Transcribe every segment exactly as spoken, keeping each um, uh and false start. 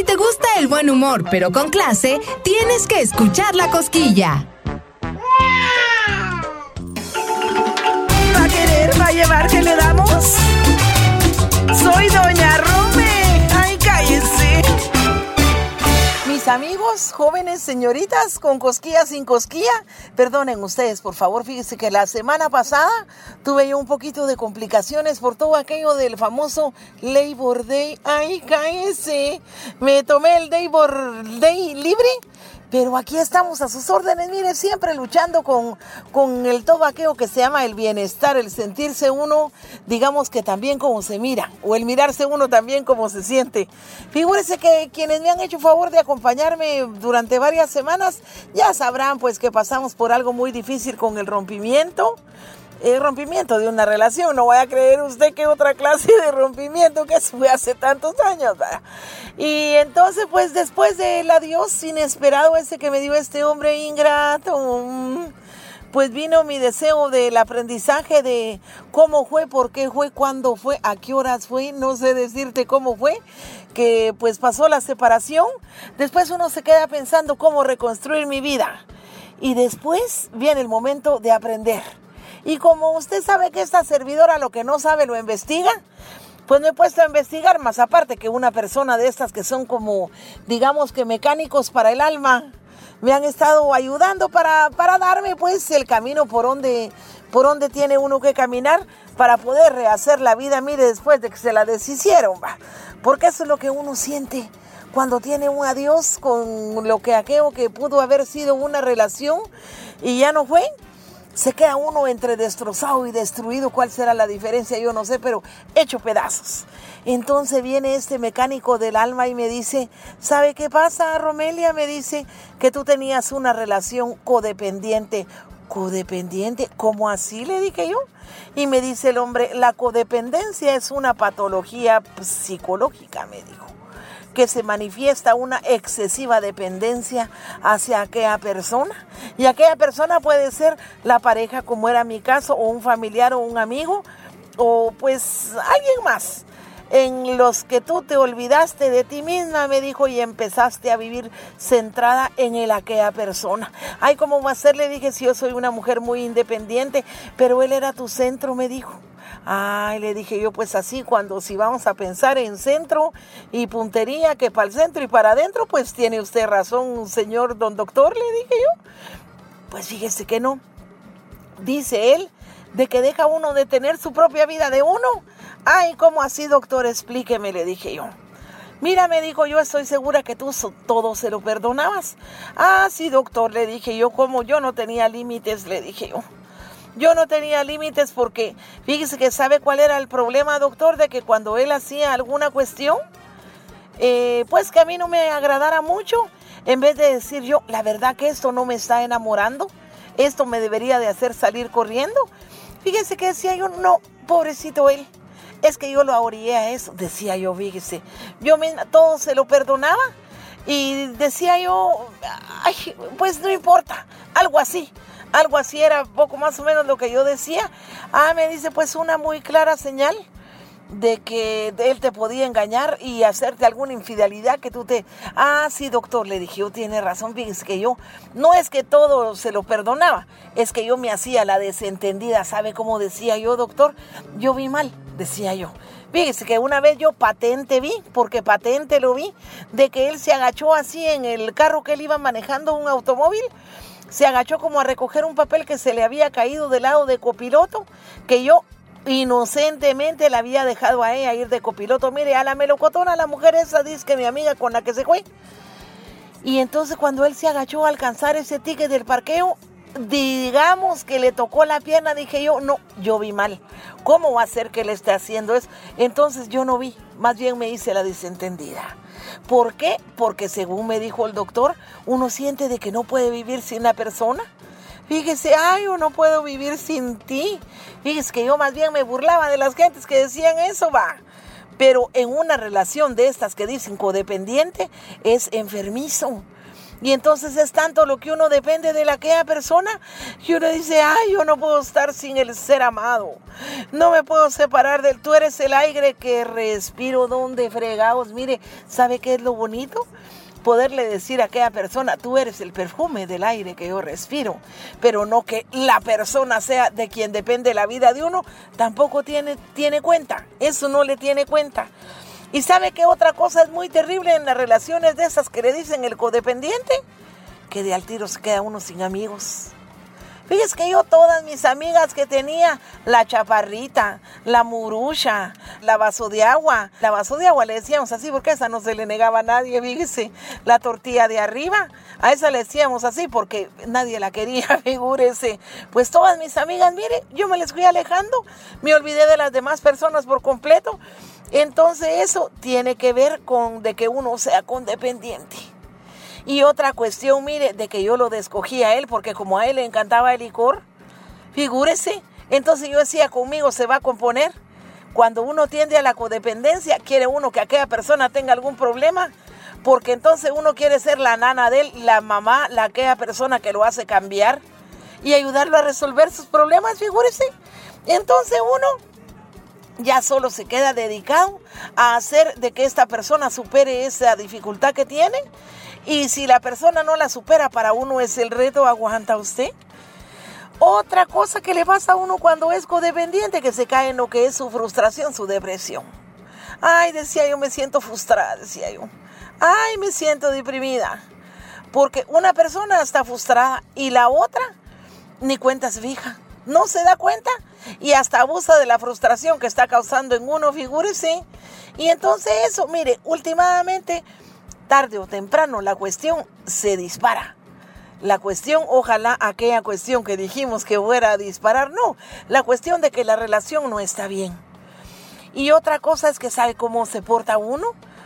Si te gusta el buen humor, pero con clase, tienes que escuchar La Cosquilla. ¿Va a querer, va a llevar que le damos? Soy Doña Rome. Ay, cállense. Mis amigos, jóvenes, señoritas, con cosquilla, sin cosquilla, perdonen ustedes, por favor, fíjense que la semana pasada tuve yo un poquito de complicaciones por todo aquello del famoso Labor Day. Ay, cállense. Me tomé el Labor Day libre. Pero aquí estamos a sus órdenes, mire, siempre luchando con, con el todo aquello que se llama el bienestar, el sentirse uno, digamos que también como se mira, o el mirarse uno también como se siente. Figúrese que quienes me han hecho favor de acompañarme durante varias semanas, ya sabrán pues que pasamos por algo muy difícil con el rompimiento. El rompimiento de una relación, no vaya a creer usted que otra clase de rompimiento que fue hace tantos años, ¿verdad? Y entonces pues después del adiós inesperado ese que me dio este hombre ingrato, pues vino mi deseo del aprendizaje de cómo fue, por qué fue, cuándo fue, a qué horas fue, no sé decirte cómo fue, que pues pasó la separación. Después uno se queda pensando cómo reconstruir mi vida y después viene el momento de aprender. Y como usted sabe que esta servidora lo que no sabe lo investiga, pues me he puesto a investigar, más aparte que una persona de estas que son como, digamos que mecánicos para el alma, me han estado ayudando para, para darme pues el camino por donde, por donde tiene uno que caminar para poder rehacer la vida, mire, después de que se la deshicieron, va. Porque eso es lo que uno siente cuando tiene un adiós con lo que aquello que pudo haber sido una relación y ya no fue. Se queda uno entre destrozado y destruido. ¿Cuál será la diferencia? Yo no sé, pero hecho pedazos. Entonces viene este mecánico del alma y me dice, ¿sabe qué pasa, Romelia? Me dice que tú tenías una relación codependiente. ¿Codependiente? ¿Cómo así? Le dije yo. Y me dice el hombre, la codependencia es una patología psicológica, me dijo, que se manifiesta una excesiva dependencia hacia aquella persona. Y aquella persona puede ser la pareja, como era mi caso, o un familiar o un amigo, o pues alguien más, en los que tú te olvidaste de ti misma, me dijo, y empezaste a vivir centrada en el aquella persona. Ay, ¿cómo va a ser? Le dije, si yo soy una mujer muy independiente, pero él era tu centro, me dijo. Ay, le dije yo, pues así, cuando si vamos a pensar en centro y puntería, que para el centro y para adentro, pues tiene usted razón, señor don doctor, le dije yo. Pues fíjese que no. Dice él, de que deja uno de tener su propia vida de uno. Ay, ¿cómo así, doctor? Explíqueme, le dije yo. Mira, me dijo, yo estoy segura que tú todo se lo perdonabas. Ah, sí, doctor, le dije yo, como yo no tenía límites, le dije yo. Yo no tenía límites porque, fíjese que sabe cuál era el problema, doctor, de que cuando él hacía alguna cuestión, eh, pues que a mí no me agradara mucho, en vez de decir yo, la verdad que esto no me está enamorando, esto me debería de hacer salir corriendo. Fíjese que decía yo, no, pobrecito él, es que yo lo orillé a eso, decía yo, fíjese, yo misma todo se lo perdonaba y decía yo, ay, pues no importa, algo así. Algo así era poco más o menos lo que yo decía. Ah, me dice, pues una muy clara señal de que él te podía engañar y hacerte alguna infidelidad que tú te... Ah, sí, doctor, le dije, yo tiene razón, fíjese que yo, no es que todo se lo perdonaba, es que yo me hacía la desentendida, ¿sabe cómo decía yo, doctor? Yo vi mal, decía yo. Fíjese que una vez yo patente vi, porque patente lo vi, de que él se agachó así en el carro que él iba manejando, un automóvil, se agachó como a recoger un papel que se le había caído del lado de copiloto, que yo inocentemente le había dejado a ella ir de copiloto. Mire, a la melocotona, la mujer esa, dice que mi amiga con la que se fue. Y entonces cuando él se agachó a alcanzar ese ticket del parqueo, digamos que le tocó la pierna, dije yo, no, yo vi mal. ¿Cómo va a ser que le esté haciendo eso? Entonces yo no vi, más bien me hice la desentendida. ¿Por qué? Porque según me dijo el doctor, uno siente de que no puede vivir sin la persona. Fíjese, ay, yo no puedo vivir sin ti. Fíjese que yo más bien me burlaba de las gentes que decían eso, va. Pero en una relación de estas que dicen codependiente, es enfermizo. Y entonces es tanto lo que uno depende de la aquella persona que uno dice, ay, yo no puedo estar sin el ser amado. No me puedo separar de él. Tú eres el aire que respiro. ¿Dónde fregados? Mire, ¿sabe qué es lo bonito? Poderle decir a aquella persona, tú eres el perfume del aire que yo respiro, pero no que la persona sea de quien depende la vida de uno, tampoco tiene, tiene cuenta, eso no le tiene cuenta. Y ¿sabe qué otra cosa es muy terrible en las relaciones de esas que le dicen el codependiente? Que de al tiro se queda uno sin amigos. Fíjese que yo todas mis amigas que tenía, la chaparrita, la murucha, la vaso de agua, la vaso de agua le decíamos así porque a esa no se le negaba a nadie, fíjese, la tortilla de arriba, a esa le decíamos así porque nadie la quería, figúrese. Pues todas mis amigas, mire, yo me les fui alejando, me olvidé de las demás personas por completo. Entonces eso tiene que ver con de que uno sea codependiente. Y otra cuestión, mire, de que yo lo descogí a él, porque como a él le encantaba el licor, figúrese, entonces yo decía, conmigo se va a componer. Cuando uno tiende a la codependencia, quiere uno que aquella persona tenga algún problema, porque entonces uno quiere ser la nana de él, la mamá, la aquella persona que lo hace cambiar y ayudarlo a resolver sus problemas, figúrese. Entonces uno ya solo se queda dedicado a hacer de que esta persona supere esa dificultad que tiene. Y si la persona no la supera, para uno es el reto, ¿aguanta usted? Otra cosa que le pasa a uno cuando es codependiente, que se cae en lo que es su frustración, su depresión. Ay, decía yo, me siento frustrada, decía yo. Ay, me siento deprimida. Porque una persona está frustrada y la otra ni cuenta se fija. No se da cuenta y hasta abusa de la frustración que está causando en uno, figúrese. Y entonces eso, mire, últimamente, tarde o temprano, la cuestión se dispara. La cuestión, ojalá aquella cuestión que dijimos que fuera a disparar, no. La cuestión de que la relación no está bien. Y otra cosa es que sabe cómo se porta uno,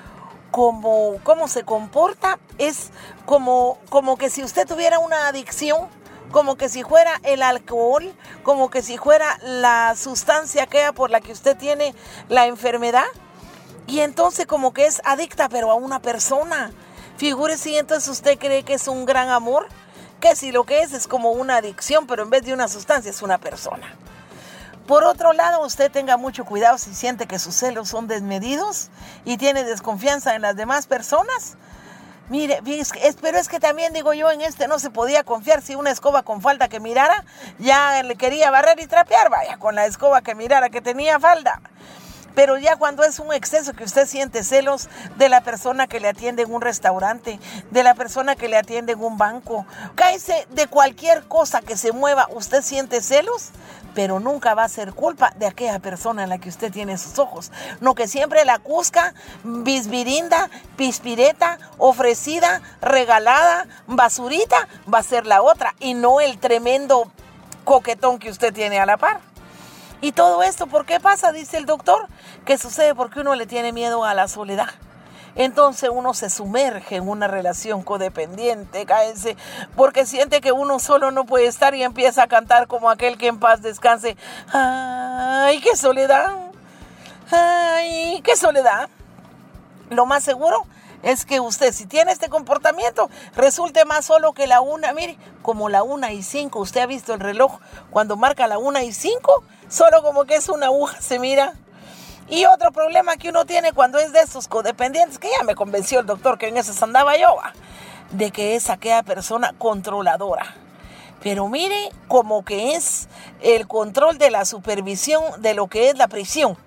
cómo, cómo se comporta. Es como, como que si usted tuviera una adicción, como que si fuera el alcohol, como que si fuera la sustancia aquella por la que usted tiene la enfermedad. Y entonces como que es adicta, pero a una persona. Figúrese, y entonces usted cree que es un gran amor, que si lo que es es como una adicción, pero en vez de una sustancia es una persona. Por otro lado, usted tenga mucho cuidado si siente que sus celos son desmedidos y tiene desconfianza en las demás personas. Mire, pero es que también digo yo, en este no se podía confiar. Si una escoba con falda que mirara, ya le quería barrer y trapear, vaya, con la escoba que mirara que tenía falda. Pero ya cuando es un exceso que usted siente celos de la persona que le atiende en un restaurante, de la persona que le atiende en un banco, cáese de cualquier cosa que se mueva, usted siente celos, pero nunca va a ser culpa de aquella persona en la que usted tiene sus ojos. No, que siempre la cusca, bisbirinda, pispireta, ofrecida, regalada, basurita, va a ser la otra y no el tremendo coquetón que usted tiene a la par. Y todo esto, ¿por qué pasa? Dice el doctor, que sucede porque uno le tiene miedo a la soledad. Entonces uno se sumerge en una relación codependiente, cáese, porque siente que uno solo no puede estar y empieza a cantar como aquel que en paz descanse. ¡Ay, qué soledad! ¡Ay, qué soledad! Lo más seguro es que usted, si tiene este comportamiento, resulte más solo que la una. Mire, como la una y cinco, usted ha visto el reloj, cuando marca la una y cinco, solo como que es una aguja, se mira. Y otro problema que uno tiene cuando es de esos codependientes, que ya me convenció el doctor que en eso andaba yo, de que es aquella persona controladora. Pero mire, como que es el control de la supervisión de lo que es la prisión.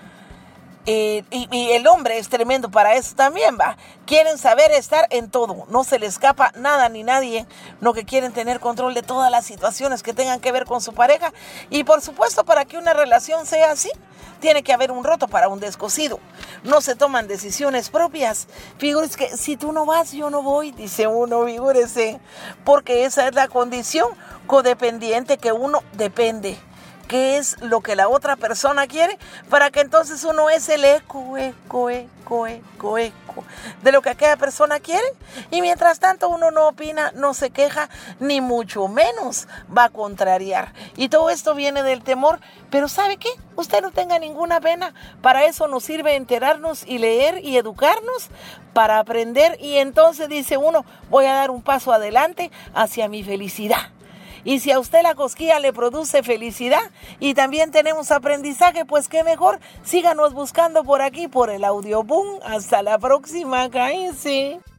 Eh, y, y el hombre es tremendo para eso también, va. Quieren saber estar en todo, no se le escapa nada ni nadie, no, que quieren tener control de todas las situaciones que tengan que ver con su pareja. Y por supuesto, para que una relación sea así, tiene que haber un roto para un descosido. No se toman decisiones propias. Figúrese que si tú no vas, yo no voy, dice uno, figúrese, porque esa es la condición codependiente, que uno depende. qué es lo que la otra persona quiere, para que entonces uno es el eco, eco, eco, eco, eco de lo que aquella persona quiere. Y mientras tanto uno no opina, no se queja, ni mucho menos va a contrariar. Y todo esto viene del temor. Pero ¿sabe qué? Usted no tenga ninguna pena. Para eso nos sirve enterarnos y leer y educarnos, para aprender. Y entonces dice uno, voy a dar un paso adelante hacia mi felicidad. Y si a usted la cosquilla le produce felicidad y también tenemos aprendizaje, pues qué mejor. Síganos buscando por aquí, por el Audioboom. Hasta la próxima, cállense.